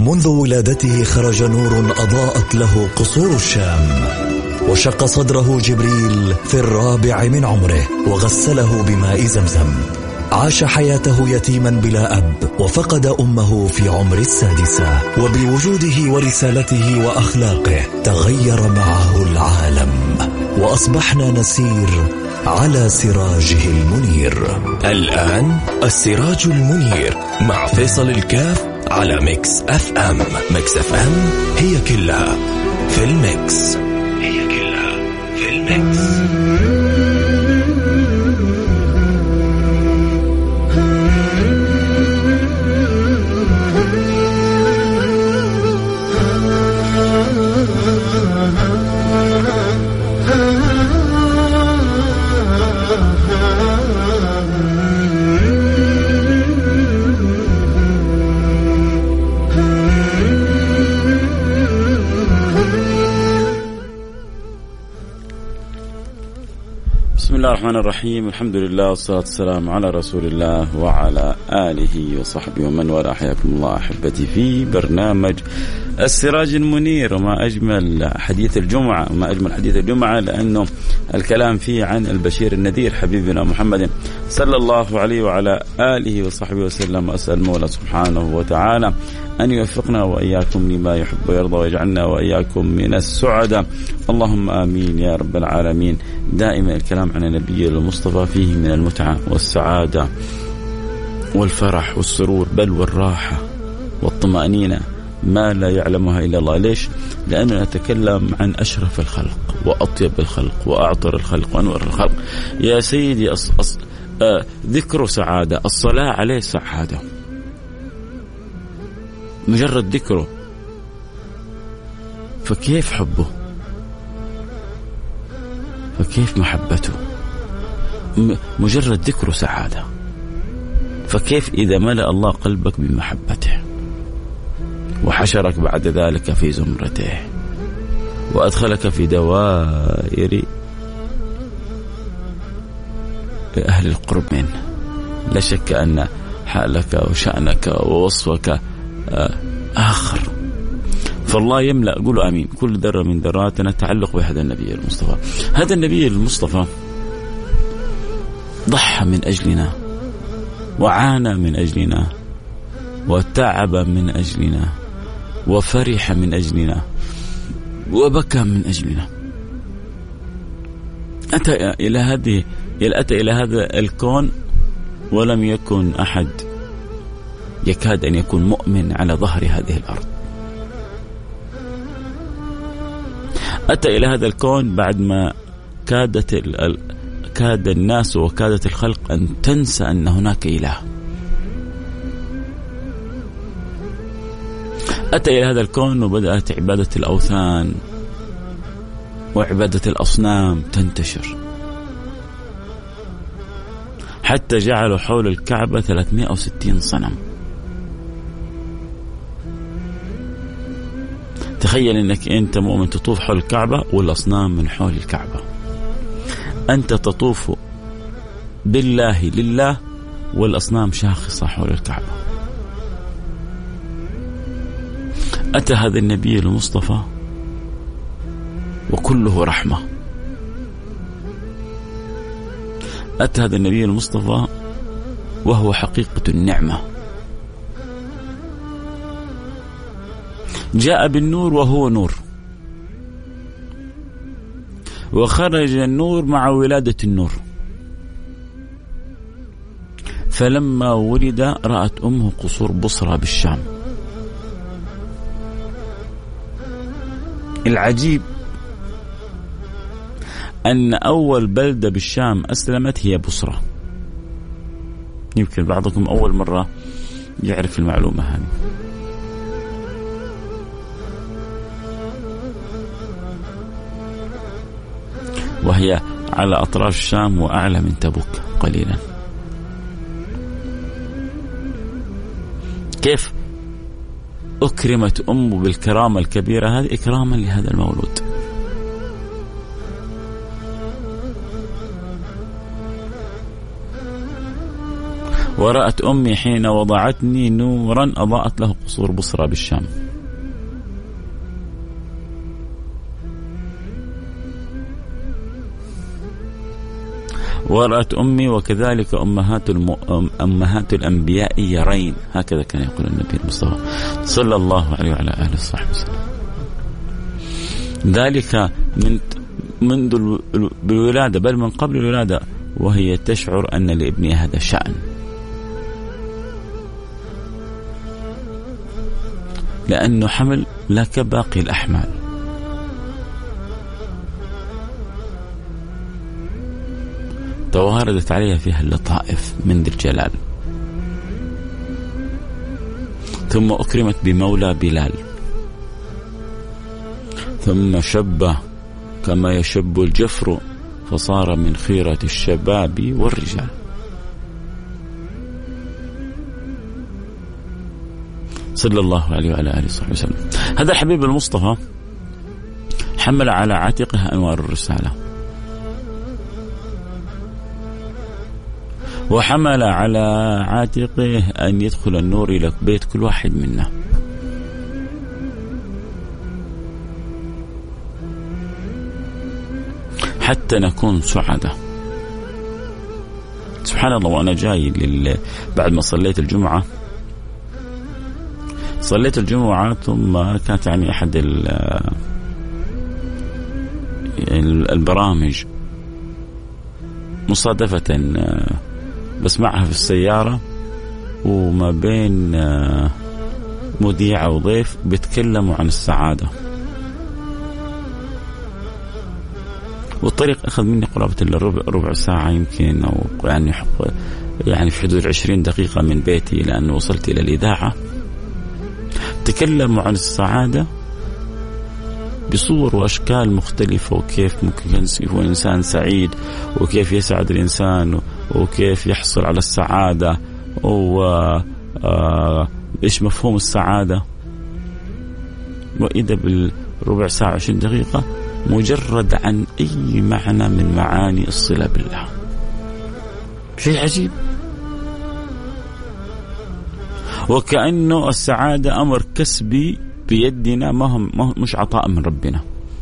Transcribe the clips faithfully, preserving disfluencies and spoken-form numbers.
منذ ولادته خرج نور أضاءت له قصور الشام، وشق صدره جبريل في الرابع من عمره وغسله بماء زمزم. عاش حياته يتيما بلا أب، وفقد أمه في عمر السادسة، وبوجوده ورسالته وأخلاقه تغير معه العالم، وأصبحنا نسير على سراجه المنير. الآن السراج المنير مع فيصل الكاف على ميكس اف ام. ميكس اف ام هي كلها في الميكس، هي كلها في الميكس. بسم الله الرحمن الرحيم. الحمد لله والصلاة والسلام على رسول الله وعلى آله وصحبه ومن والاه. حياكم الله أحبتي في برنامج السراج المنير. وما أجمل حديث الجمعة، وما أجمل حديث الجمعة لأنه الكلام فيه عن البشير النذير حبيبنا محمد صلى الله عليه وعلى آله وصحبه وسلم. أسأل المولى سبحانه وتعالى أن يوفقنا وإياكم لما يحب ويرضى، ويجعلنا وإياكم من السعداء، اللهم آمين يا رب العالمين. دائما الكلام عن النبي المصطفى فيه من المتعة والسعادة والفرح والسرور، بل والراحة والطمأنينة ما لا يعلمها إلا الله. ليش؟ لأننا نتكلم عن أشرف الخلق وأطيب الخلق وأعطر الخلق وأنور الخلق. يا سيدي أص... أص... آه... ذكر سعادة، الصلاة عليه سعادة، مجرد ذكره، فكيف حبه، فكيف محبته، مجرد ذكره سعادة، فكيف إذا ملأ الله قلبك بمحبته وحشرك بعد ذلك في زمرته وأدخلك في دوائر أهل القرب منه. لا شك أن حالك وشأنك ووصفك آخر. فالله يملأ، قولوا آمين، كل ذرة من ذراتنا تعلق بهذا النبي المصطفى. هذا النبي المصطفى ضحى من أجلنا، وعانى من أجلنا، وتعب من أجلنا، وفرح من أجلنا، وبكى من أجلنا. أتى إلى هذه أتى إلى هذا الكون ولم يكن أحد يكاد أن يكون مؤمن على ظهر هذه الأرض. أتى إلى هذا الكون بعد ما كادت ال... كاد الناس وكادت الخلق أن تنسى أن هناك إله. أتى إلى هذا الكون وبدأت عبادة الأوثان وعبادة الأصنام تنتشر، حتى جعلوا حول الكعبة ثلاثمائة وستين صنم. تخيل أنك أنت مؤمن تطوف حول الكعبة والأصنام من حول الكعبة. أنت تطوف بالله لله والأصنام شاخصة حول الكعبة. أتى هذا النبي المصطفى وكله رحمة. أتى هذا النبي المصطفى وهو حقيقة النعمة. جاء بالنور وهو نور، وخرج النور مع ولادة النور. فلما ولد رأت أمه قصور بصرى بالشام. العجيب أن أول بلدة بالشام أسلمت هي بصرى. يمكن بعضكم أول مرة يعرف المعلومة هذه. وهي على أطراف الشام وأعلى من تبوك قليلا. كيف أكرمت أمه بالكرامة الكبيرة هذه إكراما لهذا المولود. ورأت أمي حين وضعتني نورا أضاءت له قصور بصرى بالشام. ورأت أمي وكذلك أمهات, الم... أمهات الأنبياء يرين. هكذا كان يقول النبي المصطفى صلى الله عليه وعلى آله وصحبه وسلم. ذلك من منذ الولادة بل من قبل الولادة وهي تشعر أن لابنها هذا شأن، لأنه حمل لا كباقي الأحمال. تواردت عليها فيها اللطائف من ذي الجلال، ثم أكرمت بمولى بلال، ثم شب كما يشب الجفر فصار من خيرة الشباب والرجال. صلى الله عليه وعلى آله وصحبه وسلم. هذا الحبيب المصطفى حمل على عاتقه أنوار الرسالة، وحمل على عاتقه أن يدخل النور إلى بيت كل واحد منا. حتى نكون سعداء. سبحان الله، وأنا جاي لل... بعد ما صليت الجمعة صليت الجمعة ثم كانت يعني أحد ال... البرامج مصادفة بسمعها في السيارة، وما بين مذيع وضيف بيتكلموا عن السعادة، والطريق أخذ مني قرابة الربع ربع ساعة يمكن، أو يعني يعني في حدود عشرين دقيقة من بيتي لأنه وصلت إلى الإذاعة. تكلموا عن السعادة بصور وأشكال مختلفة، وكيف ممكن يكون إنسان سعيد، وكيف يسعد الإنسان، وكيف يحصل على السعادة، وإيش مفهوم السعادة. وإذا بالربع ساعة عشرين دقيقة مجرد عن أي معنى من معاني الصلة بالله. شيء عجيب، وكأنه السعادة أمر كسبي بيدنا، ما هم مش عطاء من ربنا.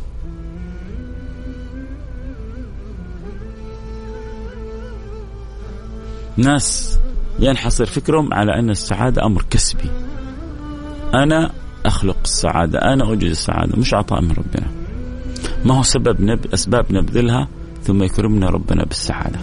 ناس ينحصر فكرهم على أن السعادة أمر كسبي، أنا أخلق السعادة، أنا أوجد السعادة، مش عطاء من ربنا. ما هو سبب نب... أسباب نبذلها ثم يكرمنا ربنا بالسعادة.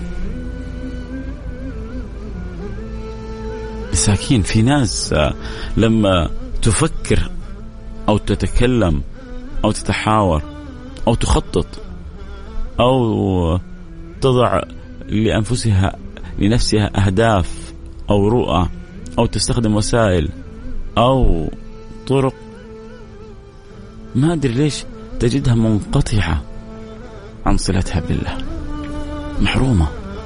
مساكين، في ناس لما تفكر أو تتكلم أو تتحاور أو تخطط أو تضع لأنفسها لنفسها أهداف أو رؤى أو تستخدم وسائل أو طرق، ما أدري ليش تجدها منقطعة عن صلتها بالله، محرومة.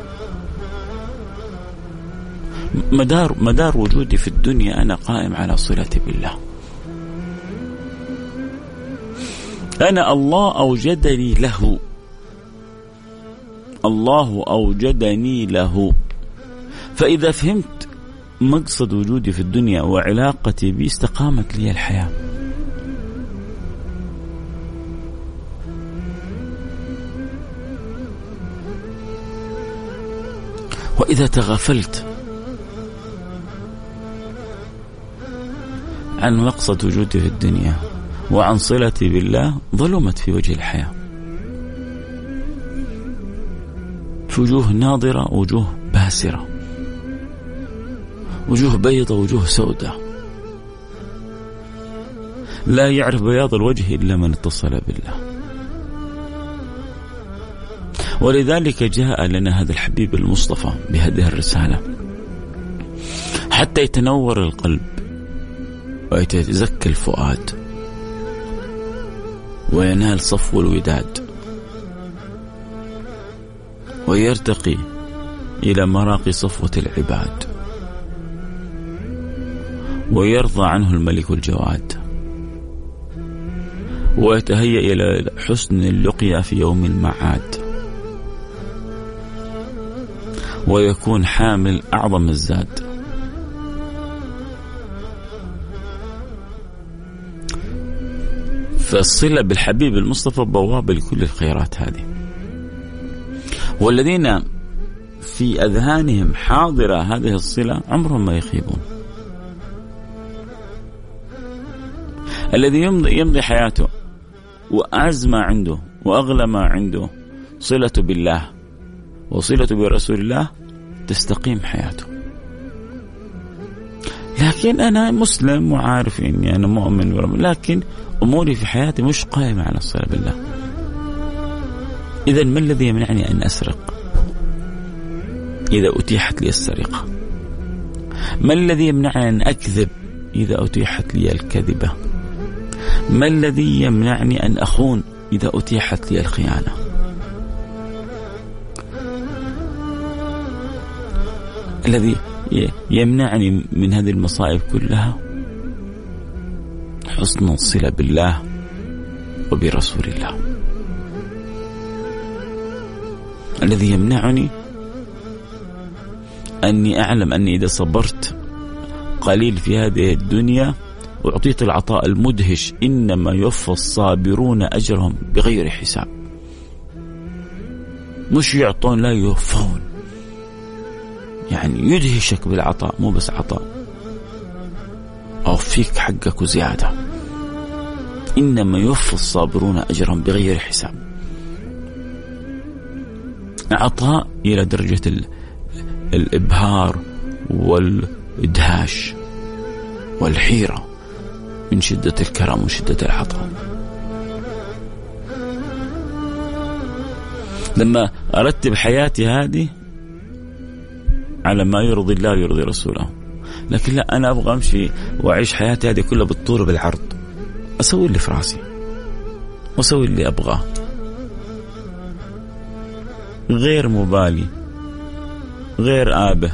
مدار مدار وجودي في الدنيا أنا قائم على صلتي بالله. أنا الله أوجدني له، الله أوجدني له. فإذا فهمت مقصد وجودي في الدنيا وعلاقتي بي استقامت لي الحياة. وإذا تغفلت عن مقصد وجودي في الدنيا وعن صلتي بالله ظلمت في وجه الحياة. في وجوه ناظرة، وجوه باسرة، وجوه بيضة، وجوه سوداء. لا يعرف بياض الوجه إلا من اتصل بالله. ولذلك جاء لنا هذا الحبيب المصطفى بهذه الرسالة حتى يتنور القلب ويتزكى الفؤاد وينال صفو الوداد ويرتقي إلى مراقي صفوة العباد ويرضى عنه الملك الجواد ويتهيأ إلى حسن اللقيا في يوم المعاد ويكون حامل أعظم الزاد فالصلة بالحبيب المصطفى بوابة لكل الخيرات هذه. والذين في أذهانهم حاضرة هذه الصلة عمرهم ما يخيبون. الذي يمضي, يمضي حياته وأعز ما عنده وأغلى ما عنده صلة بالله وصلة برسول الله تستقيم حياته. لكن أنا مسلم وعارف إني أنا مؤمن برب، لكن أموري في حياتي مش قائمة على الصلة بالله. إذن ما الذي يمنعني أن أسرق إذا أتيحت لي السرقة؟ ما الذي يمنعني أن أكذب إذا أتيحت لي الكذبة؟ ما الذي يمنعني أن أخون إذا أتيحت لي الخيانة؟ الذي يمنعني من هذه المصائب كلها حسن الصلة بالله وبرسول الله. الذي يمنعني أني أعلم أني إذا صبرت قليل في هذه الدنيا وأعطيت العطاء المدهش إنما يوفى الصابرون أجرهم بغير حساب. مش يعطون، لا يوفون، يعني يدهشك بالعطاء، مو بس عطاء، أوفيك حقك وزيادة. إنما يوفى الصابرون أجرهم بغير حساب. عطاء إلى درجة الإبهار والإدهاش والحيرة من شدة الكرم وشدة العطاء. لما أرتب حياتي هذه على ما يرضي الله ويرضي رسوله، لكن لا، أنا أبغى أمشي وأعيش حياتي هذه كلها بالطول وبالعرض، أسوي اللي في راسي وأسوي اللي أبغاه، غير مبالي، غير آبه،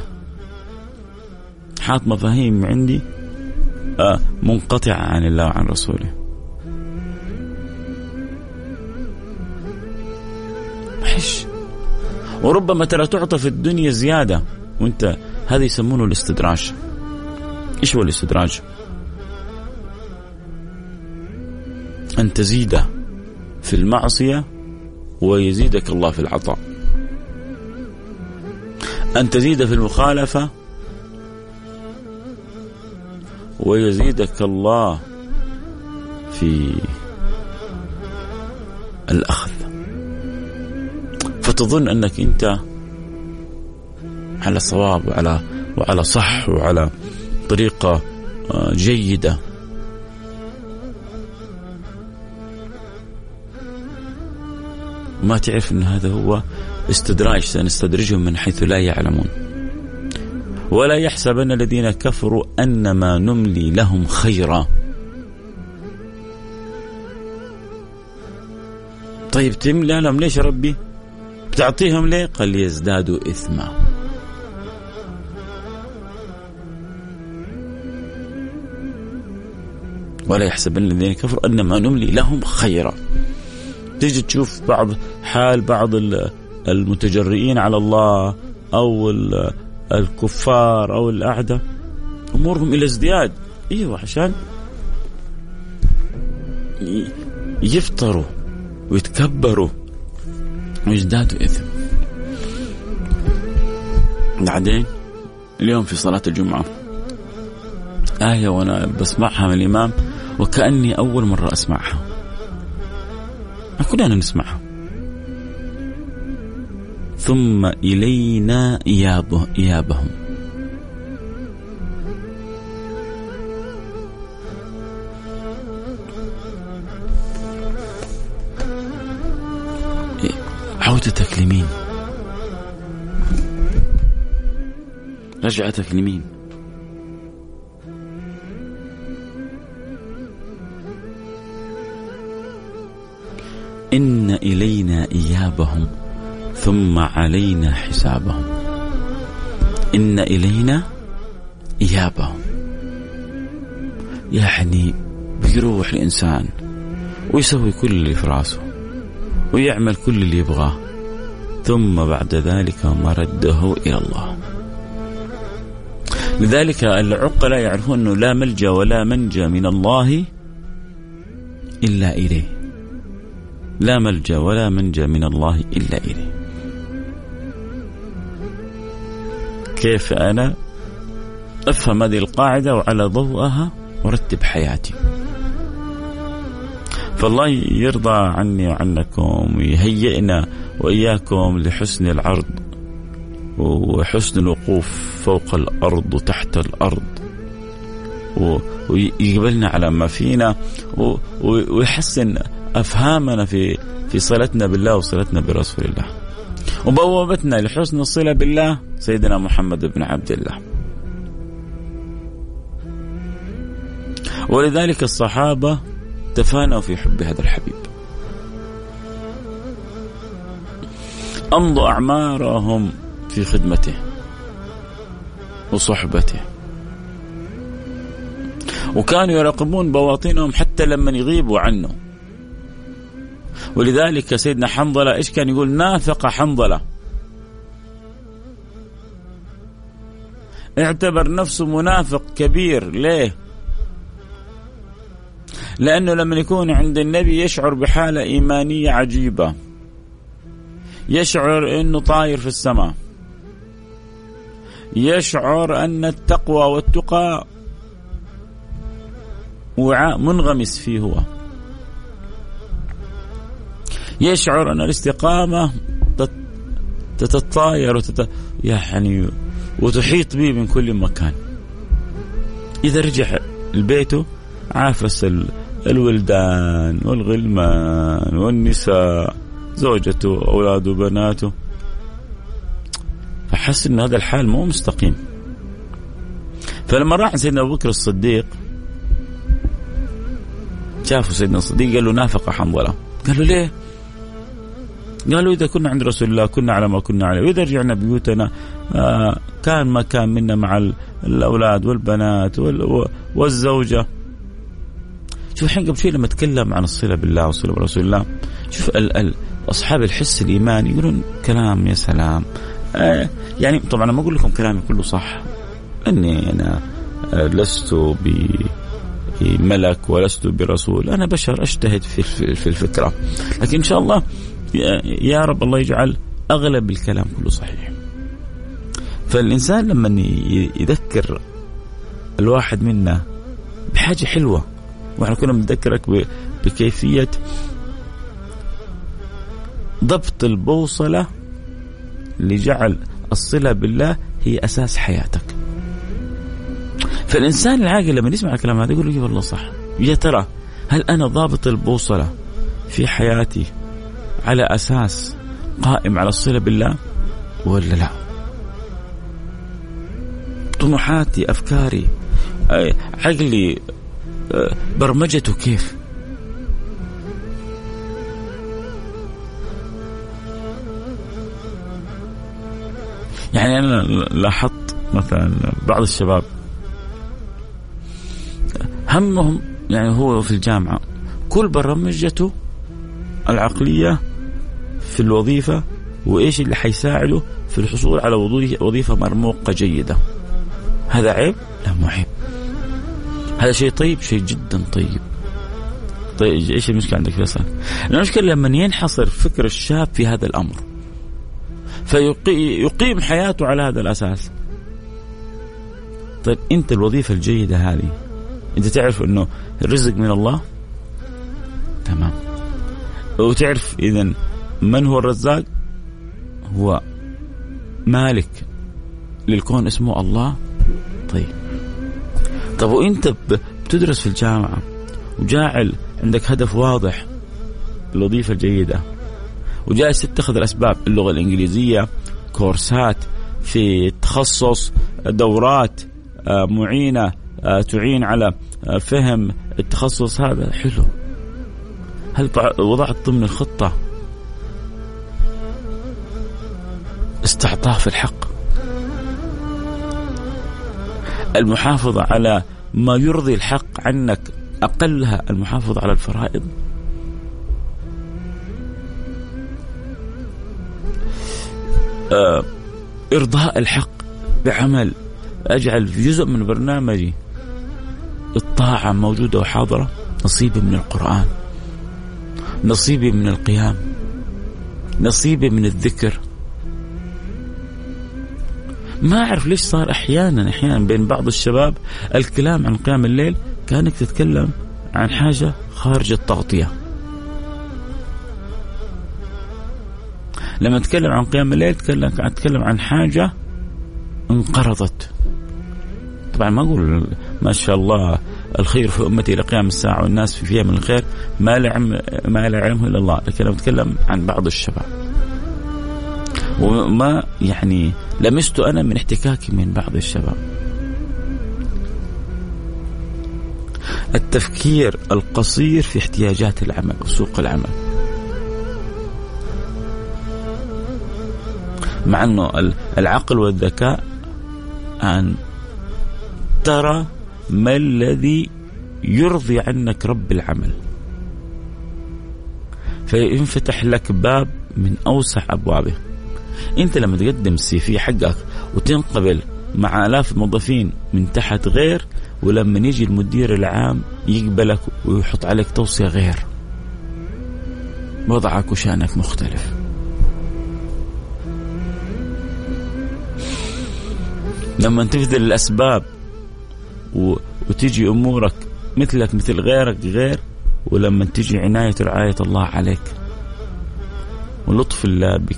حاط مفاهيم عندي آه منقطعة عن الله وعن رسوله. حش. وربما ترى تعطى في الدنيا زيادة وانت، هذا يسمونه الاستدراج. ايش هو الاستدراج؟ أن تزيد في المعصية ويزيدك الله في العطاء، أن تزيد في المخالفة ويزيدك الله في الأخذ، فتظن أنك أنت على صواب وعلى وعلى صح وعلى طريقة جيدة. ما تعرف أن هذا هو استدراج، سنستدرجهم من حيث لا يعلمون. ولا يحسبن الذين كفروا أنما نملي لهم خيرا. طيب تملي لهم ليش ربي؟ بتعطيهم ليه؟ قال ليزدادوا إثما. ولا يحسبن الذين كفروا أنما نملي لهم خيرا. تيجي تشوف بعض حال بعض المتجرئين على الله أو الكفار أو الأعداء، أمورهم إلى ازدياد. إيوه، عشان يفتروا ويتكبروا ويزدادوا إثم. بعدين اليوم في صلاة الجمعة آية وأنا بسمعها من الإمام وكأني أول مرة أسمعها، كلنا نسمعها. ثم إلينا إيابه إيابهم. عودتك لمين؟ رجعتك لمين؟ إن إلينا إيابهم ثم علينا حسابهم. إن إلينا إيابهم، يعني بيروح الإنسان ويسوي كل اللي في راسه ويعمل كل اللي يبغاه، ثم بعد ذلك مرده إلى الله. لذلك العقلاء يعرفون أنه لا ملجأ ولا منجى من الله إلا إليه، لا ملجأ ولا منجا من الله إلا إليه. كيف أنا أفهم هذه القاعدة وعلى ضوءها أرتب حياتي؟ فالله يرضى عني وعنكم ويهيئنا وإياكم لحسن العرض وحسن الوقوف فوق الأرض وتحت الأرض، ويقبلنا على ما فينا ويحسن أفهامنا في في صلتنا بالله وصلتنا برسول الله، وبوابتنا لحسن الصلة بالله سيدنا محمد بن عبد الله. ولذلك الصحابة تفانوا في حب هذا الحبيب، أمضوا أعمارهم في خدمته وصحبته، وكانوا يراقبون بواطنهم حتى لما يغيبوا عنه. ولذلك سيدنا حنظلة إيش كان يقول؟ نافق حنظلة، اعتبر نفسه منافق كبير. ليه؟ لأنه لما يكون عند النبي يشعر بحالة إيمانية عجيبة، يشعر أنه طاير في السماء، يشعر أن التقوى والتقى وعاء منغمس فيه هو، يشعر أن الاستقامة تتطاير وتت... يعني وتحيط به من كل مكان. إذا رجع لبيته عافس الولدان والغلمان والنساء، زوجته أولاده وبناته، فحس أن هذا الحال مو مستقيم. فلما راح سيدنا أبو بكر الصديق شافوا سيدنا الصديق قال له نافق حنظلة. قال له ليه؟ قالوا إذا كنا عند رسول الله كنا على ما كنا عليه، وإذا رجعنا بيوتنا آه كان ما كان منا مع الأولاد والبنات والزوجة. شوف الحين قبل شيء لما تكلم عن الصلة بالله والصلة برسول الله، شوف ال ال أصحاب الحس الإيمان يقولون كلام يا سلام. آه يعني طبعا أنا ما أقول لكم كلامي كله صح، أني أنا آه لست بملك ولست برسول، أنا بشر أجتهد في في الفكرة، لكن إن شاء الله يا رب الله يجعل أغلب الكلام كله صحيح. فالإنسان لما يذكر الواحد منا بحاجة حلوة، وإحنا كنا بنذكرك بكيفية ضبط البوصلة لجعل الصلة بالله هي أساس حياتك. فالإنسان العاقل لما يسمع الكلام هذا يقول له والله صح، يا ترى هل أنا ضابط البوصلة في حياتي على أساس قائم على الصلة بالله ولا لا؟ طموحاتي، أفكاري، عقلي، برمجته كيف؟ يعني أنا لاحظت مثلا بعض الشباب همهم يعني هو في الجامعة كل برمجته العقلية في الوظيفة وإيش اللي حيساعده في الحصول على وظيفة مرموقة جيدة. هذا عيب؟ لا مو عيب، هذا شيء طيب، شيء جدا طيب. طيب إيش المشكلة عندك فيصل؟ المشكلة لما ينحصر فكر الشاب في هذا الأمر فيقيم حياته على هذا الأساس. طيب أنت الوظيفة الجيدة هذه أنت تعرف أنه الرزق من الله، تمام، وتعرف إذن من هو الرزاق؟ هو مالك للكون اسمه الله. طيب طب وانت بتدرس في الجامعة وجاعل عندك هدف واضح الوظيفة الجيدة، وجالس تتخذ الأسباب، اللغة الإنجليزية، كورسات في تخصص، دورات معينة تعين على فهم التخصص هذا، حلو. هل وضعت ضمن الخطة استعطاف في الحق، المحافظة على ما يرضي الحق عنك، أقلها المحافظة على الفرائض؟ آه، إرضاء الحق بعمل، أجعل في جزء من برنامجي الطاعة موجودة وحاضرة، نصيب من القرآن، نصيبي من القيام، نصيبي من الذكر. ما أعرف ليش صار أحيانا أحيانا بين بعض الشباب الكلام عن قيام الليل كأنك تتكلم عن حاجة خارج التغطية. لما تتكلم عن قيام الليل تتكلم عن حاجة انقرضت. طبعا ما أقول ما شاء الله الخير في أمتي إلى قيام الساعة والناس في فيها من الخير ما لعلم ما لعلمه إلا الله، لكن أنا أتكلم عن بعض الشباب وما يعني لمست أنا من احتكاكي من بعض الشباب التفكير القصير في احتياجات العمل وسوق العمل، مع أنه العقل والذكاء أن ترى ما الذي يرضي عنك رب العمل، فينفتح لك باب من أوسع أبوابه. أنت لما تقدم السي في حقك وتنقبل مع آلاف الموظفين من تحت غير، ولما يجي المدير العام يقبلك ويحط عليك توصية غير، وضعك وشأنك مختلف. لما تبذل الأسباب وتجي أمورك مثلك مثل غيرك غير، ولما تجي عناية رعاية الله عليك ولطف الله بك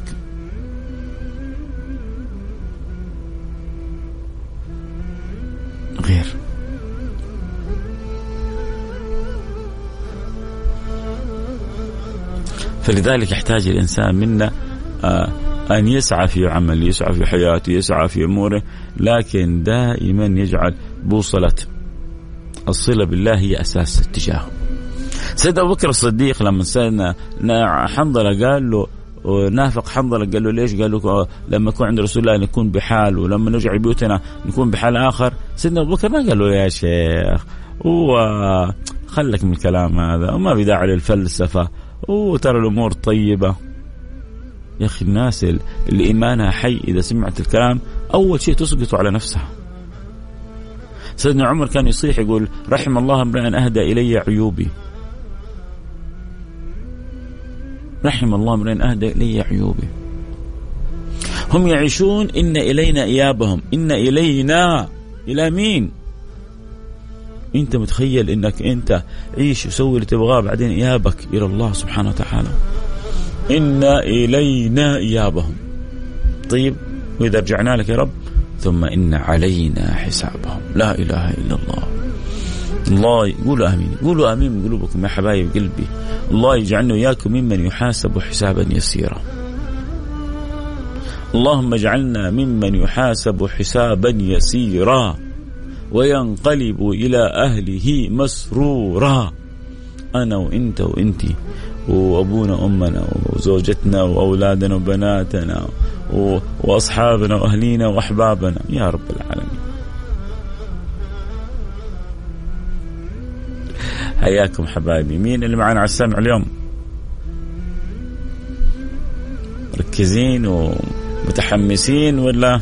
غير. فلذلك يحتاج الإنسان منا أن يسعى في عمل، يسعى في حياته، يسعى في أموره، لكن دائما يجعل بوصلة الصلة بالله هي أساس اتجاهه. سيد أبو بكر الصديق لما سيدنا حنظلة قال له ونافق حنظلة قال له ليش؟ قال له لما يكون عند رسول الله نكون بحال، ولما نرجع بيوتنا نكون بحال آخر. سيدنا أبو بكر ما قال له يا شيخ وخلك من الكلام هذا وما بداعي للفلسفة وترى الأمور طيبة. يا أخي الناس اللي إيمانها حي إذا سمعت الكلام أول شيء تسقط على نفسها. سيدنا عمر كان يصيح يقول رحم الله امرئ أهدى إلي عيوبي، رحم الله امرئ أهدى إلي عيوبي. هم يعيشون إن إلينا إيابهم، إن إلينا إلى مين؟ أنت متخيل إنك أنت عيش وسوي اللي تبغاه بعدين إيابك إلى الله سبحانه وتعالى. إن إلينا إيابهم. طيب وإذا رجعنا لك يا رب ثم إن علينا حسابهم. لا إله إلا الله. الله يقولوا آمين، قولوا آمين من قلوبكم يا حبايب قلبي. الله يجعلنا وياكم ممن يحاسب حسابا يسيرا. اللهم اجعلنا ممن يحاسب حسابا يسيرا وينقلب إلى أهله مسرورا. أنا وإنت وإنتي وأبونا وأمنا وزوجتنا وأولادنا وبناتنا وأصحابنا وأهلينا وأحبابنا يا رب العالمين. حياكم حبايبي. مين اللي معنا على السمع اليوم؟ مركزين ومتحمسين ولا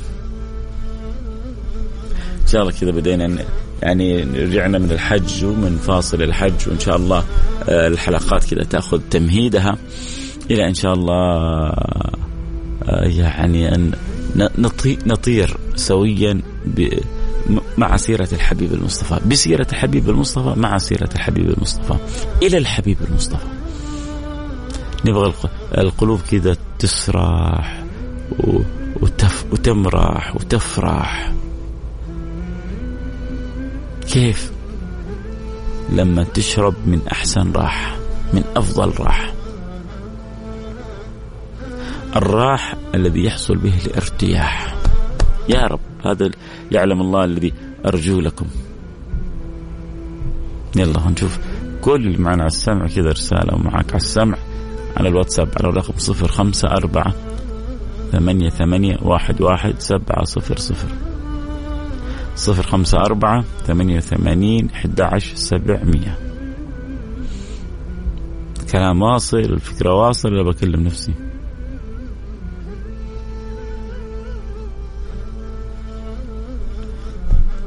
إن شاء الله كذا بدينا يعني رجعنا من الحج ومن فاصل الحج، وإن شاء الله الحلقات كذا تأخذ تمهيدها إلى إن شاء الله يعني أن نطير سويا مع سيرة الحبيب المصطفى، بسيرة الحبيب المصطفى مع سيرة الحبيب المصطفى إلى الحبيب المصطفى. نبغى القلوب كذا تسرح وتف وتمرح وتفرح. كيف؟ لما تشرب من أحسن راحة، من أفضل راحة، الراحة الذي يحصل به الارتياح. يا رب هذا يعلم الله الذي أرجو لكم. يلا نشوف كل اللي معنا على السمع كذا رسالة، ومعك على السمع على الواتساب على الرقم صفر خمسة أربعة ثمانية ثمانية واحد واحد سبعة صفر صفر صفر خمسة أربعة ثمانية ثمانين أحد عشر سبعمية. كلام واصل، الفكرة واصل، ولا بكلم نفسي؟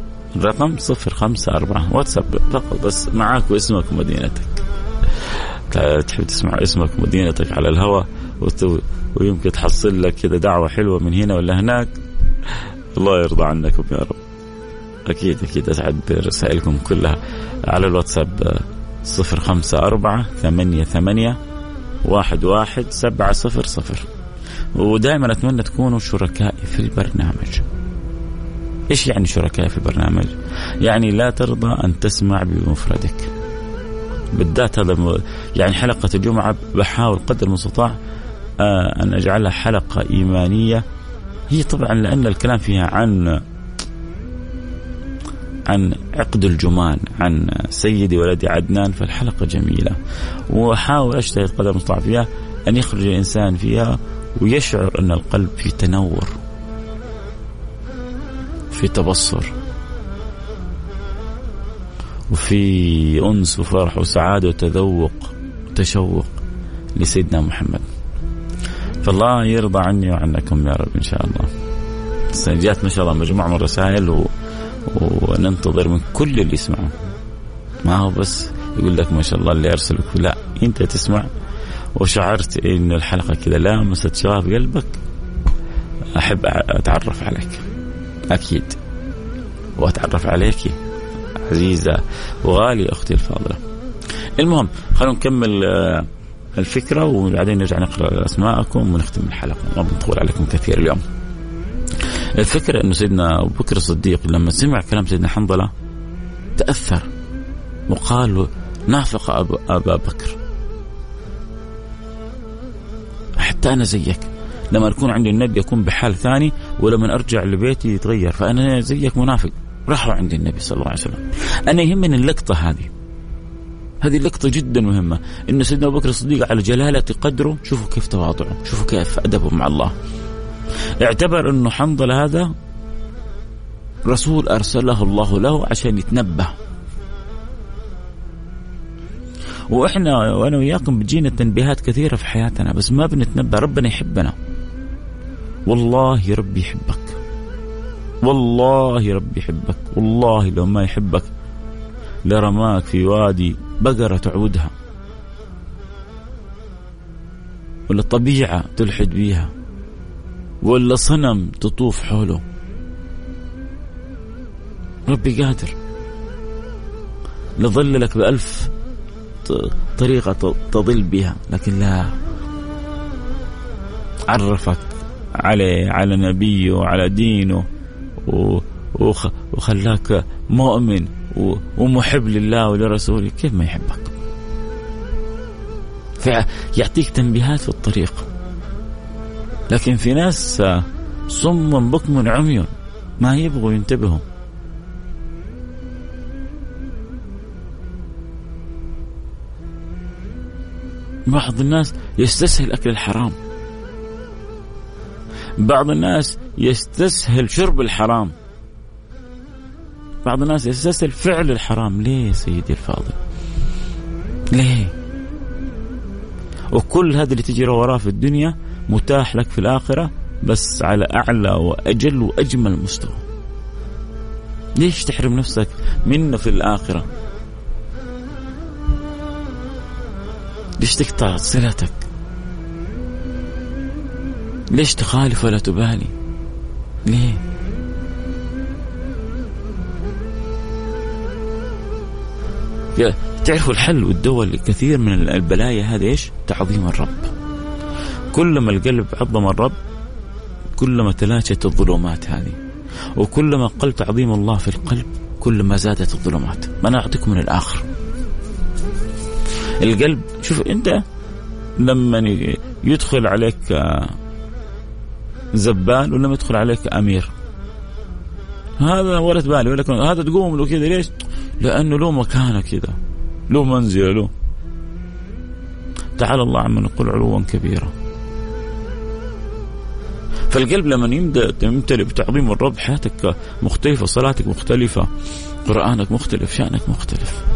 الرقم صفر خمسة أربعة واتساب فقط، بس معاك واسمك ومدينتك. تحب تسمع اسمك مدينتك على الهواء ويمكن تحصل لك كده دعوة حلوة من هنا ولا هناك. الله يرضى عنكم يا رب. أكيد أكيد أسعد برسائلكم كلها على الواتساب صفر خمسة أربعة ثمانية ثمانية واحد واحد سبعة صفر صفر. ودائما أتمنى تكونوا شركائي في البرنامج. إيش يعني شركائي في البرنامج؟ يعني لا ترضى أن تسمع بمفردك، بالذات هذا يعني حلقة الجمعة بحاول قدر المستطاع أن أجعلها حلقة إيمانية. هي طبعا لأن الكلام فيها عن عن عقد الجمان، عن سيدي ولدي عدنان، فالحلقة جميلة وحاول أجتهد قدر المستطاع فيها أن يخرج الإنسان فيها ويشعر أن القلب في تنور، في تبصر، وفي أنس وفرح وسعادة وتذوق وتشوق لسيدنا محمد. فالله يرضى عني وعنكم يا رب إن شاء الله. جات ما شاء الله مجموعة من الرسائل و... وننتظر من كل اللي يسمعوا. ما هو بس يقول لك ما شاء الله اللي يرسلك، لا أنت تسمع وشعرت إن الحلقة كده لامست شغاف قلبك، أحب أتعرف عليك أكيد، وأتعرف عليك عزيزة وغالية أختي الفاضلة. المهم خلونا نكمل الفكرة وبعدين نرجع نقرأ أسماءكم ونختم الحلقة، ما بنطول عليكم كثير اليوم. الفكرة أنه سيدنا أبو بكر الصديق لما سمع كلام سيدنا حنظلة تأثر وقال نافق أبا بكر، حتى أنا زيك لما أكون عند النبي يكون بحال ثاني، ولما أرجع لبيتي يتغير، فأنا زيك منافق. راحوا عند النبي صلى الله عليه وسلم. أنا يهمني اللقطة هذه، هذه اللقطة جدا مهمة، إن سيدنا أبو بكر الصديق على جلالة قدره، شوفوا كيف تواضعه، شوفوا كيف أدبه مع الله. اعتبر أنه حنظلة هذا رسول أرسله الله له عشان يتنبه. وإحنا وأنا وياكم بتجينا تنبيهات كثيرة في حياتنا بس ما بنتنبه. ربنا يحبنا، والله ربي يحبك، والله ربي يحبك، والله لو ما يحبك لرماك في وادي بقرة تعودها، ولا طبيعة تلحد بيها، ولا صنم تطوف حوله. ربي قادر لظللك بألف طريقة تضل بها، لكن لا، عرفك عليه، على نبيه وعلى دينه، وخلاك مؤمن ومحب لله ولرسوله. كيف ما يحبك؟ فيعطيك تنبيهات في الطريق. لكن في ناس صم بكم عمي ما يبغوا ينتبهوا. بعض الناس يستسهل أكل الحرام، بعض الناس يستسهل شرب الحرام، بعض الناس يستسهل فعل الحرام. ليه سيدي الفاضل؟ ليه؟ وكل هذا اللي تجري وراه في الدنيا متاح لك في الآخرة، بس على أعلى وأجل وأجمل مستوى. ليش تحرم نفسك منه في الآخرة؟ ليش تقطع صلتك؟ ليش تخالف ولا تبالي؟ ليه؟ تعرفوا الحل والدواء لكثير من البلايا هذا إيش؟ تعظيم الرب. كلما القلب عظم الرب كلما تلاشت الظلمات هذه، وكلما قل تعظيم الله في القلب كلما زادت الظلمات. ما أنا أعطيكم من الآخر. القلب، شوف أنت لما يدخل عليك زبال ولما يدخل عليك أمير، هذا ورد بالي، ولكن هذا تقوم له كذا. ليش؟ لأنه له مكانه كذا، له منزله، له. تعالى الله عما نقول علوا كبيرا. فالقلب لما يمدأ يمتلئ بتعظيم الرب حياتك مختلفة، صلاتك مختلفة، قرآنك مختلف، شأنك مختلف.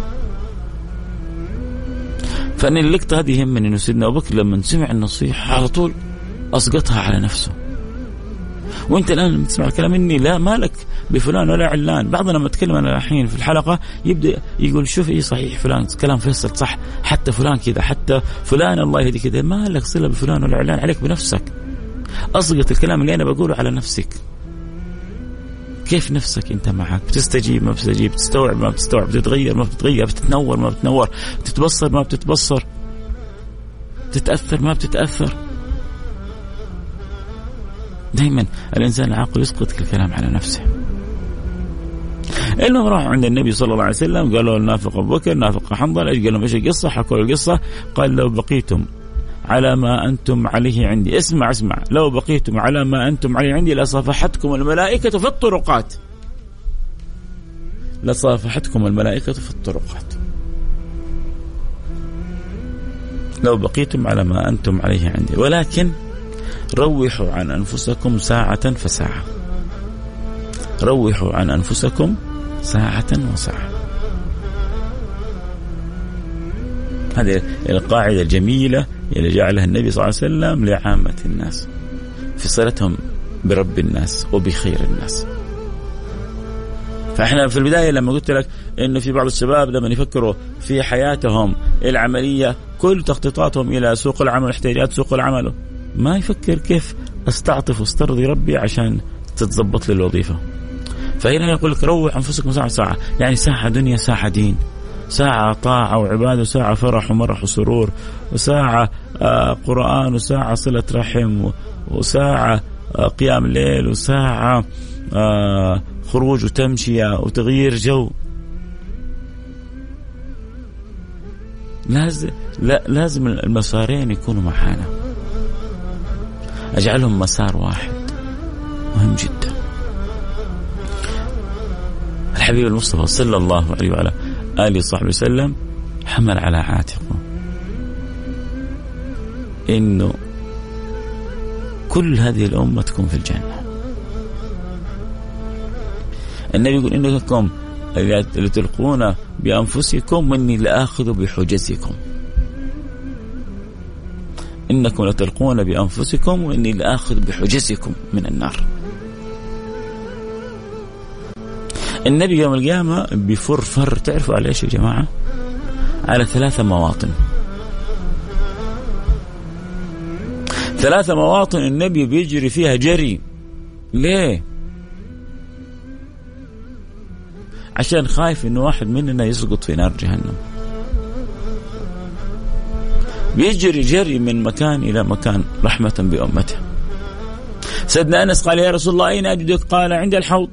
فأن اللقطة هذه يهمني إنه سيدنا أبو بكر لما سمع النصيحة على طول أسقطها على نفسه. وأنت الآن لما تسمع كلام مني لا مالك بفلان ولا علان. بعضنا لما نتكلم أنا الحين في الحلقة يبدأ يقول شوف إيه صحيح فلان كلام فيصل صح، حتى فلان كذا، حتى فلان الله يهدي كذا. ما لك صلة بفلان ولا علان، عليك بنفسك. أصدق الكلام اللي أنا بقوله على نفسك. كيف نفسك أنت معك؟ بتستجيب ما بتستجيب، بتستوعب ما بتستوعب، بتتغير ما بتتغير، بتتنور ما بتتنور، بتتبصر ما بتتبصر، بتتأثر ما بتتأثر. دائما الإنسان العاقل يسقط الكلام على نفسه. المهم راحوا عند النبي صلى الله عليه وسلم قالوا النافق أبو بكر نافق حنظلة. قال لهم إيش القصة؟ حكوا القصة. قال لو بقيتم على ما أنتم عليه عندي، اسمع اسمع، لو بقيتم على ما أنتم عليه عندي لصافحتكم الملائكة في الطرقات، لصافحتكم الملائكة في الطرقات. لو بقيتم على ما أنتم عليه عندي، ولكن روحوا عن أنفسكم ساعة فساعة، روحوا عن أنفسكم ساعة وساعة. هذه القاعدة الجميلة اللي جعلها النبي صلى الله عليه وسلم لعامة الناس في صلتهم برب الناس وبخير الناس. فإحنا في البداية لما قلت لك إنه في بعض الشباب لما يفكروا في حياتهم العملية كل تخطيطاتهم إلى سوق العمل واحتياجات سوق العمل، ما يفكر كيف أستعطف واسترضي ربي عشان تتضبط لي الوظيفة. فهنا يقول لك روح أنفسكم ساعة ساعة، يعني ساعة دنيا ساعة دين، ساعة طاعة وعبادة، وساعة فرح ومرح وسرور، وساعة آه قرآن، وساعة صلة رحم، وساعة آه قيام ليل، وساعة آه خروج وتمشية وتغيير جو. لازم لا لازم المسارين يكونوا معانا، أجعلهم مسار واحد مهم جدا. الحبيب المصطفى صلى الله عليه وعلى آله وصحبه وسلم حمل على عاتقه إنه كل هذه الأمة تكون في الجنة. النبي يقول إنكم لتلقون بأنفسكم وإني لآخذ بحجزكم، إنكم لتلقون بأنفسكم وإني لآخذ بحجزكم من النار. النبي يوم القيامة بفرفر، تعرفوا على إيش يا جماعة؟ على ثلاثة مواطن، ثلاثة مواطن النبي بيجري فيها جري. ليه؟ عشان خايف إنه واحد مننا يسقط في نار جهنم. بيجري جري من مكان إلى مكان رحمة بأمته. سيدنا أنس قال يا رسول الله أين أجدك؟ قال عند الحوض.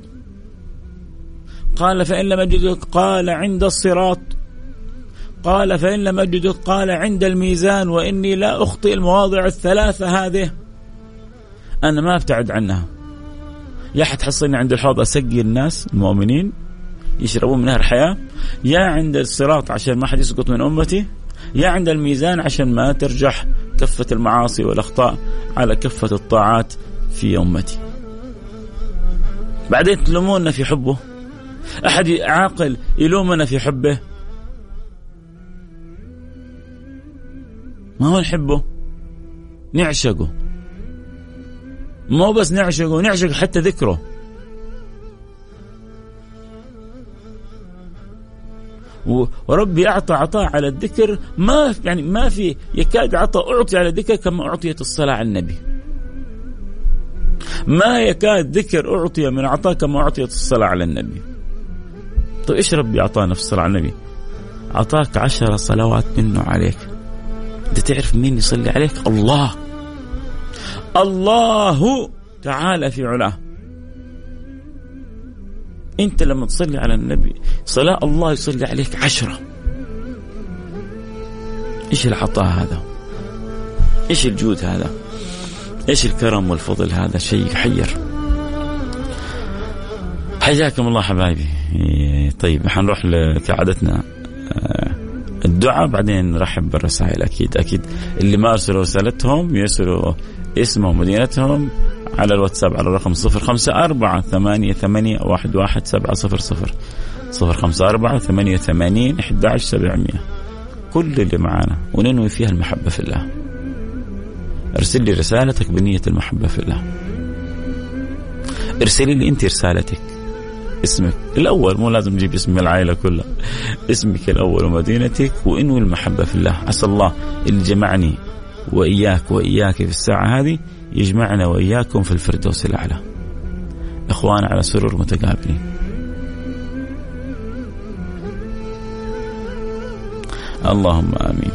قال فإن لم أجدك؟ قال عند الصراط. قال فإن لم أجدك؟ قال عند الميزان. وإني لا أخطئ المواضع الثلاثة هذه، أنا ما أبتعد عنها. يا حتحصلني عند الحوض أسقي الناس المؤمنين يشربون من نهر الحياة، يا عند الصراط عشان ما حد يسقط من أمتي، يا عند الميزان عشان ما ترجح كفة المعاصي والأخطاء على كفة الطاعات في أمتي. بعدين تلوموننا في حبه؟ أحد عاقل يلومنا في حبه؟ ما هو نحبه، نعشقه، مو بس نعشقه، نعشق حتى ذكره. وربي أعطى عطاء على الذكر ما يعني ما في يكاد عطاء أعطي على الذكر كما أعطيت الصلاة على النبي. ما يكاد ذكر أعطي من عطاء كما أعطيت الصلاة على النبي. طيب إيش ربي أعطانا في الصلاة على النبي؟ أعطاك عشر صلوات منه عليك. أنت تعرف مين يصلي عليك؟ الله. الله تعالى في علاه. أنت لما تصلي على النبي صلاة الله يصلي عليك عشرة. إيش العطاء هذا؟ إيش الجود هذا؟ إيش الكرم والفضل هذا؟ شيء يحير. حياكم الله حبايبي. طيب حنروح كعادتنا الدعاء، بعدين نرحب بالرسائل. أكيد أكيد اللي ما أرسلوا رسالتهم يرسلوا اسمهم ومدينتهم على الواتساب على الرقم صفر خمسة أربعة ثمانية ثمانية واحد واحد سبعة صفر صفر صفر خمسة أربعة ثمانية ثمانين أحد عشر سبعمية. كل اللي معانا وننوي فيها المحبة في الله. ارسل لي رسالتك بنية المحبة في الله. ارسلي لي أنت رسالتك اسمك الأول، مو لازم نجيب اسم العائلة كلها، اسمك الأول ومدينتك، وإنوي المحبة في الله. عسى الله اللي جمعني وإياك وإياك في الساعة هذه يجمعنا وإياكم في الفردوس الأعلى، إخوان على سرور متقابلين. اللهم آمين.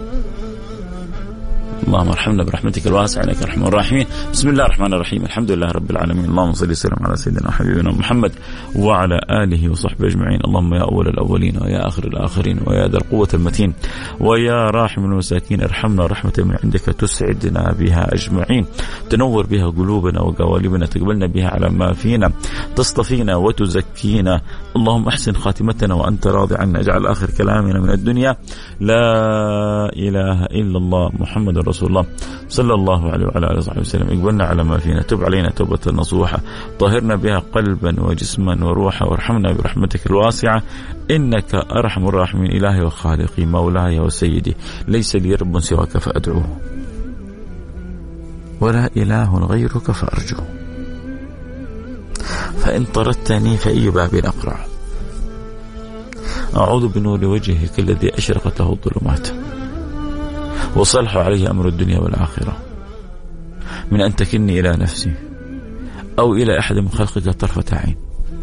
اللهم ارحمنا برحمتك الواسعة إنك أرحم الراحمين. بسم الله الرحمن الرحيم، الحمد لله رب العالمين، اللهم صل وسلم على سيدنا وحبيبنا محمد وعلى آله وصحبه أجمعين. اللهم يا أول الأولين ويا آخر الآخرين ويا ذا القوة المتين ويا راحم المساكين، ارحمنا رحمة من عندك تسعدنا بها أجمعين، تنور بها قلوبنا وقوالبنا، تقبلنا بها على ما فينا، تصطفينا وتزكينا. اللهم احسن خاتمتنا وأنت راضي عنا، اجعل آخر كلامنا من الدنيا لا إله إلا الله محمد رسول الله صلى الله عليه وعلى آله وصحبه وسلم. اقبلنا على ما فينا، تب علينا توبة نصوحة، طهرنا بها قلبا وجسما وروحا، وارحمنا برحمتك الواسعة إنك أرحم الراحمين. إلهي وخالقي مولاي وسيدي، ليس لي رب سواك فأدعوه ولا إله غيرك فأرجوه، فإن طردتني فأي باب أقرع، أعوذ بنور وجهك الذي أشرقت له الظلمات وصلح عليه أمر الدنيا والآخرة، من أن تكلني إلى نفسي أو إلى أحد من خلقك طرفة عين.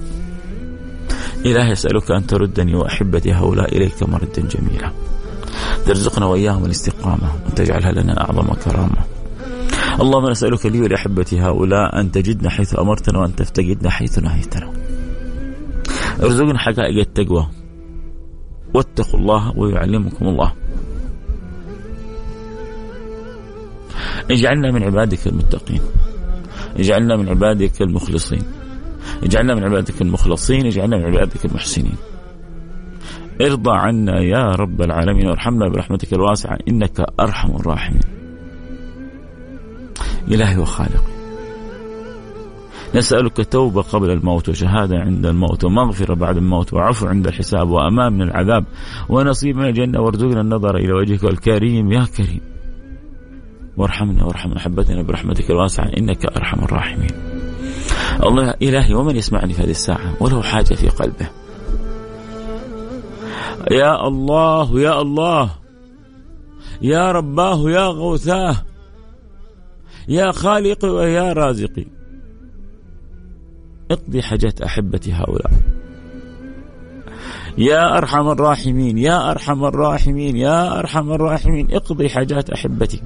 إلهي أسألك أن تردني وأحبتي هؤلاء إليك مردا جميلا، ترزقنا وإياهم الاستقامة وأن تجعلها لنا أعظم كرامة. اللهم نسألك لي ولأحبتي هؤلاء أن تجدنا حيث أمرتنا وأن تفتقدنا حيث نهيتنا. ارزقنا حقائق التقوى، واتقوا الله ويعلمكم الله. اجعلنا من عبادك المتقين، اجعلنا من عبادك المخلصين، اجعلنا من عبادك المخلصين، اجعلنا من عبادك المحسنين. ارضى عنا يا رب العالمين، وارحمنا برحمتك الواسعة إنك أرحم الراحمين. إلهي وخالقي، نسألك توبة قبل الموت، وشهادة عند الموت، ومغفرة بعد الموت، وعفو عند الحساب، وأمان من العذاب، ونصيب من الجنة، وارزقنا النظر إلى وجهك الكريم يا كريم. وارحمنا وارحم محبتنا برحمتك الواسعة إنك أرحم الراحمين. الله إلهي، ومن يسمعني في هذه الساعة وله حاجة في قلبه، يا الله يا الله يا رباه يا غوثاه يا خالقي ويا رازقي، اقضي حاجات أحبتي هؤلاء يا أرحم الراحمين، يا أرحم الراحمين، يا أرحم الراحمين، اقضي حاجات أحبتي.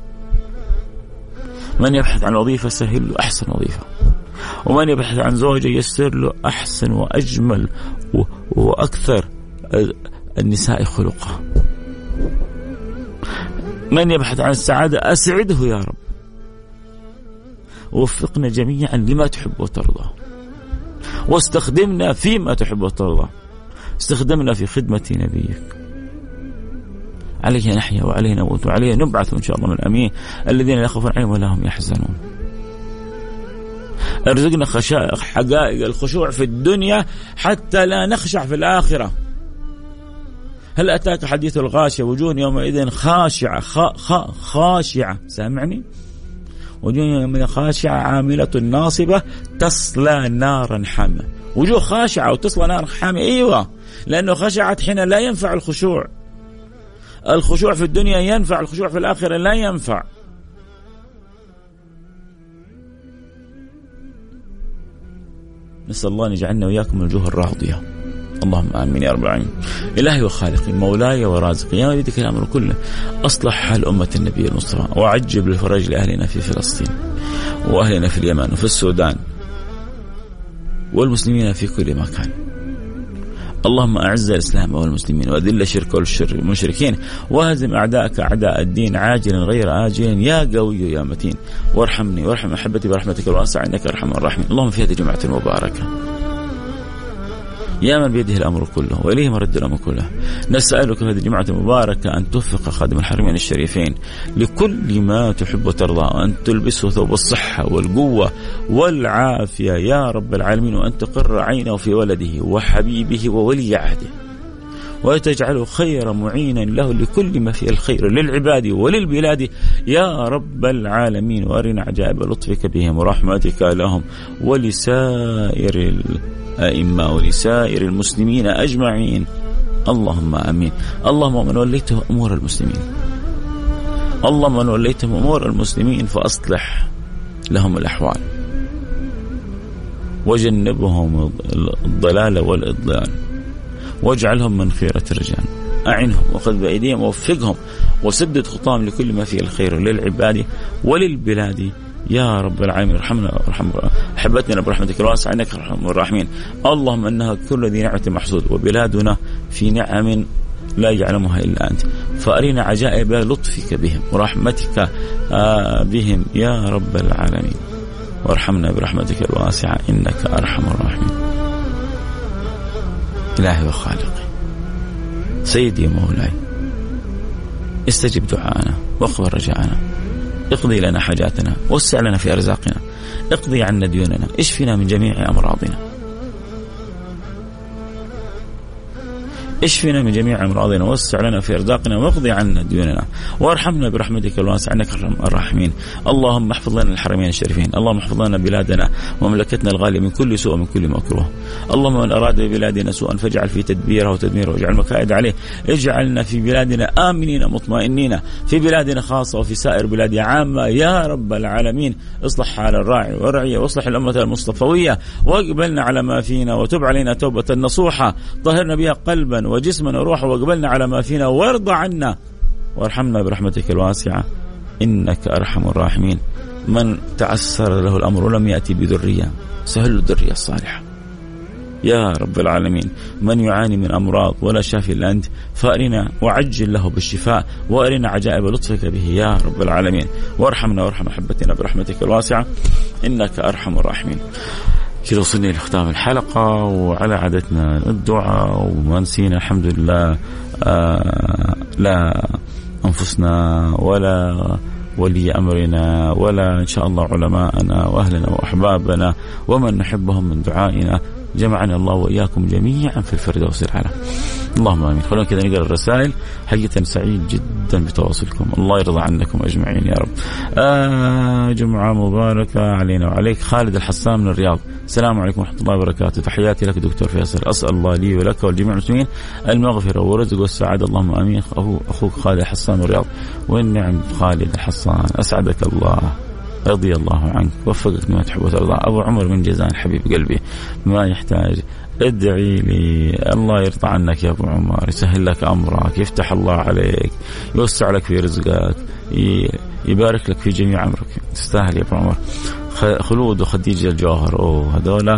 من يبحث عن وظيفة سهل له أحسن وظيفة، ومن يبحث عن زوجة يسر له أحسن وأجمل وأكثر النساء خلقا. من يبحث عن السعادة أسعده يا رب. ووفقنا جميعا لما تحب وترضى، واستخدمنا فيما تحب وترضى، استخدمنا في خدمة نبيك. عليه نحيا وعليه نموت وعليه نبعث إن شاء الله من الأمين الذين لا يخافون عليهم ولا هم يحزنون. ارزقنا خشاء حقائق الخشوع في الدنيا حتى لا نخشع في الآخرة. هل أتاك حديث الغاشية؟ وجوه يومئذ خاشعة خ... خاشعة، سامعني؟ وجوه يومئذ خاشعة عاملة ناصبة تصلى نارا حامية. وجوه خاشعة وتصلى نارا حامية، أيوة، لأنه خشعت حين لا ينفع الخشوع. الخشوع في الدنيا ينفع، الخشوع في الآخرة لا ينفع. نسأل الله أن يجعلنا وإياكم من الوجوه الراضية. اللهم آمين يا رب العالمين. إلهي وخالقي مولاي ورازقي، يا وليدك الأمر كله، أصلح حال أمة النبي المصطفى، وعجب للفرج لأهلنا في فلسطين، وأهلنا في اليمن وفي السودان، والمسلمين في كل مكان. اللهم أعز الإسلام والمسلمين، وأذل الشرك والمشركين، وهزم أعداءك أعداء الدين عاجلا غير آجل يا قوي يا متين. وارحمني وارحم أحبتي برحمتك الواسعة إنك أرحم الراحمين. اللهم في هذه الجمعة المباركة يا من بيده الأمر كله وإليه مرد الأمر كله، نسألك في هذه الجمعة المباركة أن توفق خادم الحرمين الشريفين لكل ما تحب وترضى، وأن تلبسه ثوب الصحة والقوة والعافية يا رب العالمين، وأن تقر عينه في ولده وحبيبه وولي عهده، وتجعله خير معينا له لكل ما فيه الخير للعباد وللبلاد يا رب العالمين. وأرنا عجائب لطفك بهم ورحمتك لهم ولسائر الأئمة ولسائر المسلمين أجمعين. اللهم آمين. اللهم من وليته أمور المسلمين، اللهم من وليتهم أمور المسلمين فأصلح لهم الأحوال وجنبهم الضلال والإضلال واجعلهم من خيرة الرجال. أعنهم وخذ بأيديهم ووفقهم وسدد خطاهم لكل ما فيه الخير للعباد وللبلاد يا رب العالمين. ارحمنا وارحم أحبتنا برحمتك الواسعة إنك أرحم الراحمين. اللهم إنها كل ذي نعمة محسود وبلادنا في نعم لا يعلمها إلا أنت، فأرنا عجائب لطفك بهم ورحمتك بهم يا رب العالمين، وارحمنا برحمتك الواسعة إنك أرحم الراحمين. إلهي وخالقي سيدي مولاي استجب دعاءنا واقبل رجاءنا، اقضي لنا حاجاتنا وسع لنا في أرزاقنا، اقضي عنا ديوننا، اشفنا من جميع أمراضنا، اشفنا من جميع أمراضنا ووسع لنا في أرزاقنا واقضي عنا ديوننا وارحمنا برحمتك الواسعة إنك أرحم الراحمين. اللهم احفظ لنا الحرمين الشريفين، اللهم احفظ لنا بلادنا ومملكتنا الغالية من كل سوء ومن كل مكروه. اللهم من أراد ببلادنا سوءا فاجعل في تدبيره وتدميره واجعل مكائد عليه. اجعلنا في بلادنا آمنين مطمئنين، في بلادنا خاصة وفي سائر بلادنا عامة يا رب العالمين. اصلح حال الراعي والرعية واصلح الأمة المصطفوية واقبلنا على ما فينا وتب علينا توبة نصوحة طهرنا بها قلبا وجسمنا وروحا واقبلنا على ما فينا وارضى عنا وارحمنا برحمتك الواسعة إنك أرحم الراحمين. من تعسر له الأمر ولم يأتي بذرية سهل الذرية الصالحة يا رب العالمين. من يعاني من أمراض ولا شافي إلا أنت فأرنا وعجل له بالشفاء وأرنا عجائب لطفك به يا رب العالمين، وارحمنا وارحم أحبتنا برحمتك الواسعة إنك أرحم الراحمين. كذا وصلنا لختام الحلقة، وعلى عادتنا الدعاء وما نسينا الحمد لله آه لا أنفسنا ولا ولي أمرنا ولا إن شاء الله علماءنا وأهلنا وأحبابنا ومن نحبهم من دعائنا. جمعنا الله وإياكم جميعا في الفردوس الأعلى. اللهم آمين. خلونا كذا نقرأ الرسائل. حقيقة سعيد جدا بتواصلكم، الله يرضى عنكم أجمعين يا رب. آه جمعة مباركة علينا وعليك. خالد الحسام من الرياض، السلام عليكم ورحمة الله وبركاته. تحياتي لك دكتور فيصل، أسأل الله لي ولك والجميع المسلمين المغفرة والرزق والسعادة اللهم آمين. أخوك خالد الحسام من الرياض. والنعم خالد الحسام، أسعدك الله، رضي الله عنك، وفقك لما تحب وترضى. أبو عمر من جيزان حبيب قلبي، ما يحتاج ادعي لي، الله يرضى عنك يا أبو عمر، يسهل لك أمرك، يفتح الله عليك، يوسع لك في رزقك، يبارك لك في جميع أمرك. تستاهل يا أبو عمر. خلود وخديجة الجوهر، أوه هذولا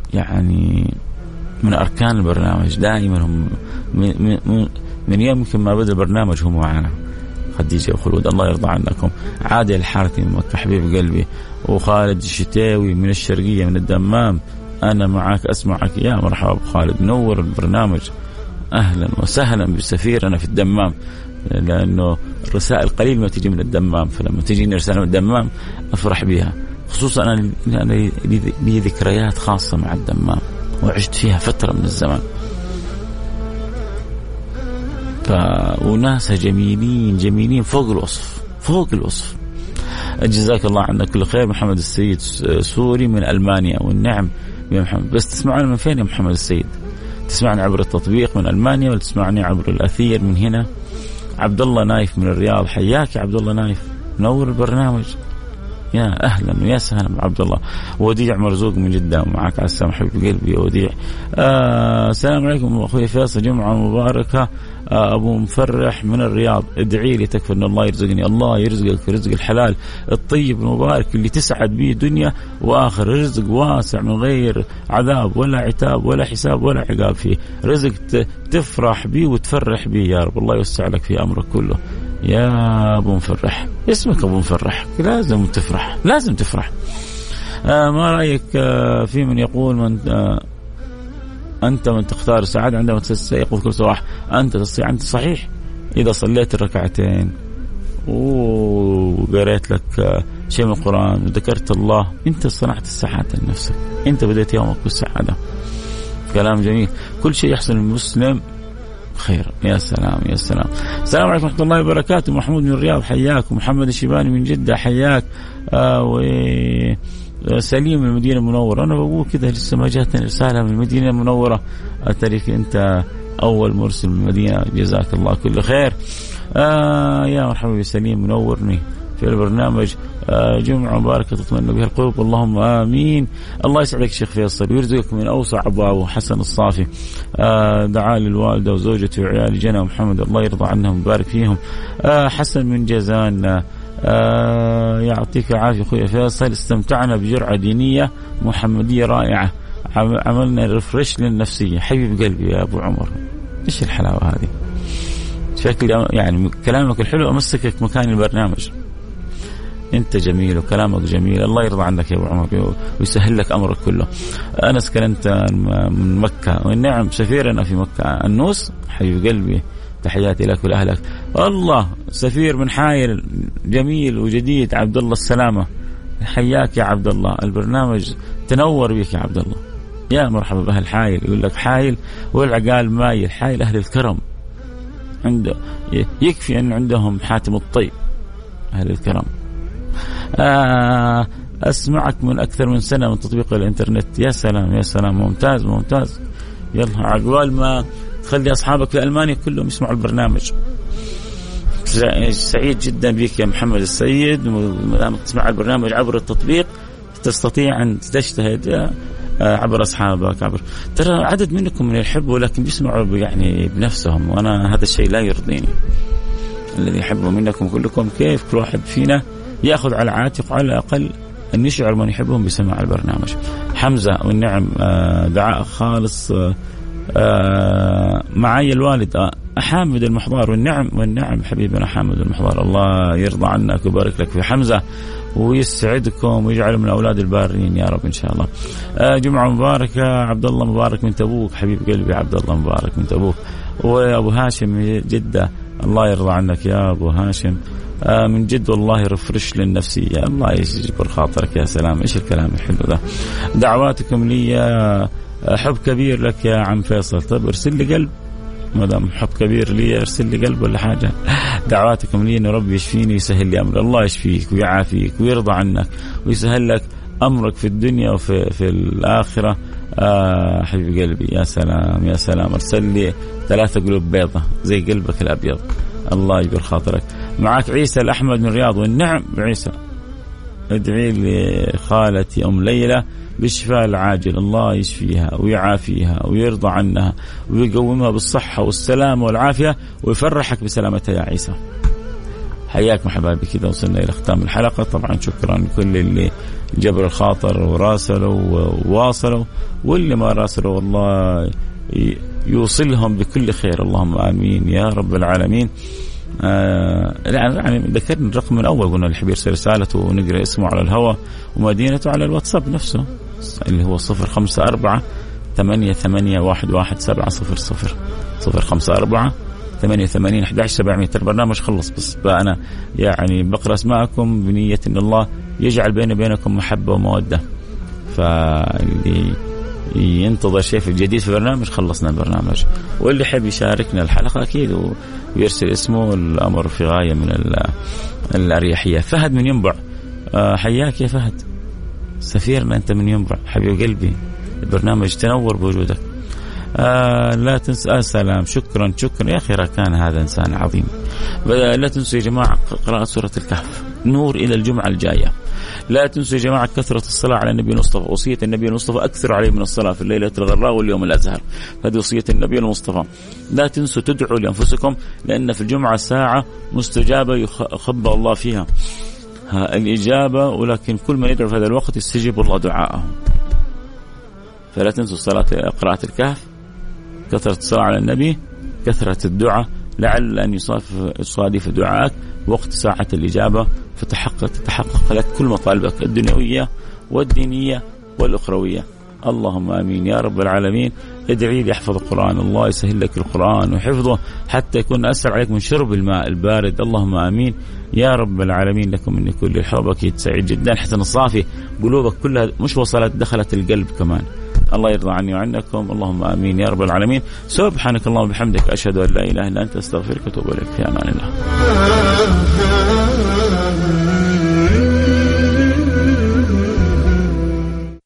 يعني من أركان البرنامج دائما، هم من, من, من يوم يمكن ما بدأ البرنامج هم معنا. خديجة وخلود الله يرضى عنكم. عادل الحارثي من مكة حبيب قلبي، وخالد الشتاوي من الشرقية من الدمام، أنا معك أسمعك يا مرحبا خالد، نور البرنامج، أهلا وسهلا بسفيرنا في الدمام، لأنه الرسائل قليل ما تجي من الدمام، فلما تجيني رسالة من الدمام أفرح بها، خصوصا أنا لي ذكريات خاصة مع الدمام وعشت فيها فترة من الزمان، ف... وناسها جميلين جميلين فوق الوصف فوق الوصف. جزاك الله عنا كل خير. محمد السيد سوري من ألمانيا، والنعم يا محمد. بس تسمعنا من فين يا محمد السيد؟ تسمعني عبر التطبيق من ألمانيا ولا تسمعني عبر الأثير من هنا؟ عبد الله نايف من الرياض، حياك يا عبد الله نايف، منور البرنامج، يا أهلا ويا سهلا عبد الله. وديع مرزوق من جدة معك على السلام حبيب قلبي وديع. آه السلام عليكم أخوي فيصل، جمعة مباركة. آه أبو مفرح من الرياض، ادعي لي تكفى أن الله يرزقني، الله يرزقك رزق الحلال الطيب المبارك اللي تسعد به دنيا وآخر، رزق واسع من غير عذاب ولا عتاب ولا حساب ولا عقاب فيه، رزق تفرح به وتفرح به يا رب. الله يوسع لك في أمرك كله يا أبو مفرح، اسمك أبو مفرح، لازم تفرح لازم تفرح. آه ما رأيك آه في من يقول من آه أنت من تختار السعادة عندما يقول كل صباح أنت تستطيع، أنت صحيح إذا صليت الركعتين وقريت لك آه شيء من القرآن وذكرت الله، أنت صنعت السعادة لنفسك، أنت بدأت يومك بالسعادة. كلام جميل. كل شيء يحصل للمسلم خير. يا سلام يا سلام. السلام عليكم ورحمة الله وبركاته. محمود من الرياض حياك، ومحمد الشيباني من جدة حياك، آه وسليم من المدينة المنورة. أنا بقول كده لسه ما جاتني رسالة من المدينة المنورة، أتريك أنت أول مرسل من المدينة، جزاك الله كل خير. آه يا مرحبا بسليم، منورني في البرنامج. آه جمعة مباركة تطمئن بها القلوب، اللهم آمين. الله يسعدك شيخ فيصل ويرزقك من أوسع أبوابه. حسن الصافي آه دعاء للوالدة وزوجته وعيالي جنى ومحمد، الله يرضى عنهم ويبارك فيهم. آه حسن من جازان آه يعطيك العافية أخوي فيصل. استمتعنا بجرعة دينية محمدية رائعة، عملنا ريفرش للنفسية. حبيب قلبي يا أبو عمر، إيش الحلاوة هذه؟ شكل يعني كلامك الحلو أمسكك مكان البرنامج. أنت جميل وكلامك جميل، الله يرضى عنك يا أبو عمر ويسهل لك أمرك كله. أنس كنت من مكة، والنعم سفيرنا في مكة النوس، حبيب قلبي تحياتي لك ولأهلك. الله سفير من حايل جميل وجديد، عبد الله السلامة حياك يا عبد الله، البرنامج تنور بك يا عبد الله. يا مرحبا بأهل حايل. يقول لك حايل والعقال مايل، حايل أهل الكرم، عنده يكفي أن عندهم حاتم الطيب أهل الكرم. آه أسمعك من أكثر من سنة من تطبيق الإنترنت. يا سلام يا سلام، ممتاز ممتاز. يلا عقبال ما تخلي أصحابك في ألمانيا كلهم يسمعوا البرنامج. سعيد جدا بك يا محمد السيد، ما تسمع البرنامج عبر التطبيق تستطيع أن تجتهد عبر أصحابك. عبر ترى عدد منكم من يحبوا لكن بيسمعوا يعني بنفسهم، وأنا هذا الشيء لا يرضيني. الذي يحبوا منكم كلكم، كيف كل واحد فينا يأخذ على عاتق على الأقل أن يشعر من يحبهم بسماع البرنامج. حمزة والنعم دعاء خالص معي الوالد حامد المحضار، والنعم والنعم حبيبنا حامد المحضار، الله يرضى عنك ويبارك لك في حمزة ويسعدكم ويجعل من أولاد البارين يا رب إن شاء الله. جمعة مباركة. عبد الله مبارك من تبوك، حبيب قلبي عبد الله مبارك من تبوك. وأبو هاشم من جدة، الله يرضى عنك يا أبو هاشم من جد، والله رفرش للنفسية، الله يجبر خاطرك. يا سلام إيش الكلام الحلو ده. دعواتكم لي حب كبير لك يا عم فيصل. طيب ارسل لي قلب، ما دام حب كبير لي ارسل لي قلب ولا حاجة. دعواتكم لي ان ربي يشفيني ويسهل لي امري. الله يشفيك ويعافيك ويرضى عنك ويسهل لك امرك في الدنيا وفي في الاخرة. آه حبيب قلبي يا سلام يا سلام. ارسل لي ثلاثة قلوب بيضة زي قلبك الابيض، الله يجبر خاطرك. معك عيسى الأحمد من الرياض، والنعم بعيسى. ادعي لخالتي أم ليلى بالشفاء العاجل، الله يشفيها ويعافيها ويرضى عنها ويقومها بالصحة والسلامة والعافية ويفرحك بسلامتها يا عيسى. حياك محبابي. كذا وصلنا إلى ختام الحلقة. طبعا شكرا لكل اللي جبر الخاطر وراسلوا وواصلوا، واللي ما راسلوا والله يوصلهم بكل خير، اللهم آمين يا رب العالمين. آه يعني ذكرنا الرقم من أول، قلنا اللي حبي يرسل رسالته ونقرأ اسمه على الهواء ومدينته على الواتساب نفسه اللي هو صفر خمسة أربعة ثمانية ثمانية واحد واحد سبعة صفر صفر صفر خمسة أربعة ثمانية ثمانين أحد عشر سبعمية. البرنامج خلص، بس بقى أنا يعني بقرأ اسماءكم بنية إن الله يجعل بيني وبينكم محبة ومودة. فاللي ينتظر شيء في الجديد في البرنامج خلصنا البرنامج، واللي حب يشاركنا الحلقة أكيد ويرسل اسمه، الأمر في غاية من الأريحية. فهد من ينبع، حياك يا فهد سفيرنا أنت من ينبع حبيب قلبي، البرنامج تنور بوجودك. آه لا تنسى. آه سلام شكرا شكرا يا أخي، كان هذا إنسان عظيم. لا تنسوا يا جماعة قراءة سورة الكهف، نور إلى الجمعة الجاية. لا تنسوا يا جماعة كثرة الصلاة على النبي المصطفى، وصية النبي المصطفى أكثر عليه من الصلاة في الليلة الغراء واليوم الأزهر، هذه وصية النبي المصطفى. لا تنسوا تدعوا لأنفسكم، لأن في الجمعة ساعة مستجابة يخبأ الله فيها الإجابة، ولكن كل من يدعو في هذا الوقت يستجيب الله دعاءه. فلا تنسوا الصلاة، قراءة الكهف، كثرة الصلاة على النبي، كثرة الدعاء، لعل أن يصادف دعائك وقت ساعة الإجابة فتحقق تتحقق لك كل مطالبك الدنيوية والدينية والأخروية. اللهم آمين يا رب العالمين. ادعي لي يحفظ القرآن، الله يسهل لك القرآن وحفظه حتى يكون أسهل عليك من شرب الماء البارد. اللهم آمين يا رب العالمين. لكم مني كل الحب، أكيد سعيد جدا. حسن الصافي، قلوبك كلها مش وصلت، دخلت القلب كمان. الله يرضى عني وعنكم، اللهم آمين يا رب العالمين. سبحانك اللهم وبحمدك، أشهد أن لا إله إلا أنت، أستغفرك وأتوب إليك. في أمان الله.